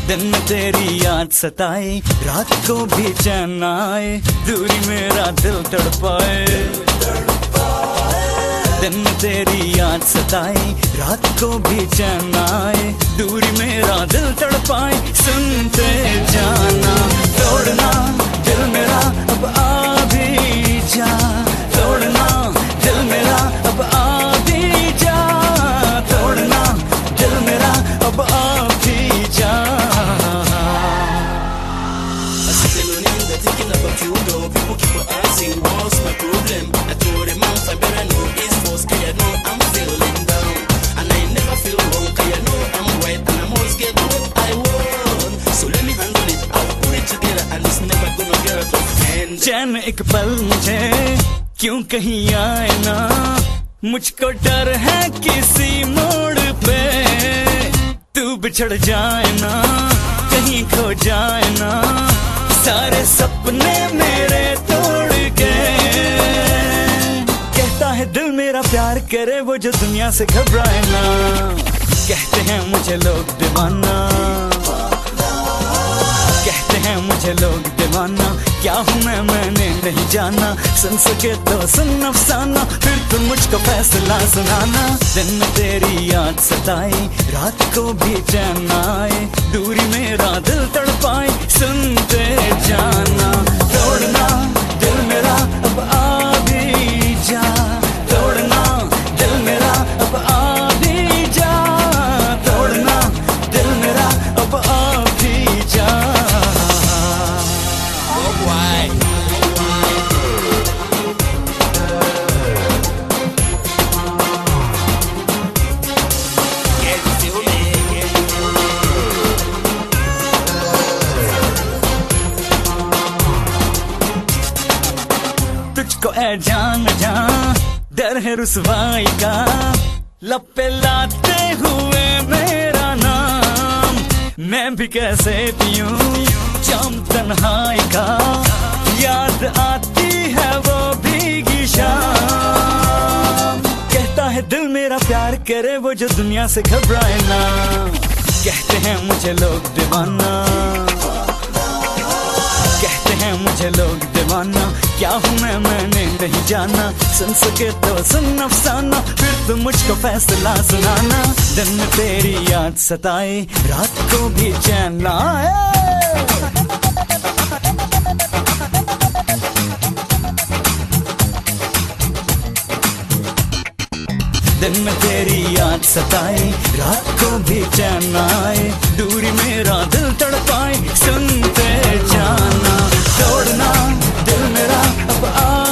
दिन में तेरी याद सताए, रात को भी चैन न आए, दूरी मेरा दिल तड़पाए। दिन में तेरी याद सताए, रात को भी चैन न आए, दूरी मेरा दिल तड़पाए। सुनते जाना, तोड़ना दिल मेरा अब आ भी जा, तोड़ना दिल मेरा अब आ भी जा, तोड़ना दिल मेरा अब आ भी जा। Thinking about you though, people keep on asking what's my problem. I told them I better know it's false, cause I know I'm feeling down. And I never feel wrong, cause I know I'm right, and I'm always get what I want. So let me handle it, I'll put it together, and it's never gonna get out of hand. चैन एक पल मुझे क्यों कहीं आए ना, मुझको डर है किसी मोड़ पे तू बिछड़ जाए ना, कहीं खो जाए ना, सारे सपने मेरे तोड़ के। कहता है दिल मेरा प्यार करे वो जो दुनिया से घबराए ना, कहते हैं मुझे लोग दीवाना, कहते हैं मुझे लोग दीवाना, क्या हूँ मैंने नहीं जाना, सुन सके तो सुन अफसाना, फिर तुम मुझको फैसला सुनाना। दिन में तेरी याद सताए, रात को भी चैन न आए, दूरी मेरा दिल तड़पाए। सुनते जाना, तोड़ना दिल मेरा अब आ भी जा, तोड़ना दिल मेरा अब आ भी जा, तोड़ना दिल मेरा अब आ भी जा। तुझको ऐ जान जा डर है रुसवाई का, लब पे लाते हुए मेरा नाम, मैं भी कैसे पीऊं जाम तन्हाई का, याद आती है वो भीगी शाम। कहता है दिल मेरा प्यार करे वो जो दुनिया से घबराए ना, कहते हैं मुझे लोग दीवाना, कहते हैं मुझे लोग दीवाना, क्या हूँ मैंने नहीं जाना, सुन सके तो सुन अफसाना, फिर तुम मुझको फैसला सुनाना। दिन में तेरी याद सताए, रात को भी चैन न आए। दिन में तेरी याद सताए, रात को भी चैन न आए, दूरी मेरा दिल तड़पाए। सुनते जाना, तोड़ना दिल मेरा अब आ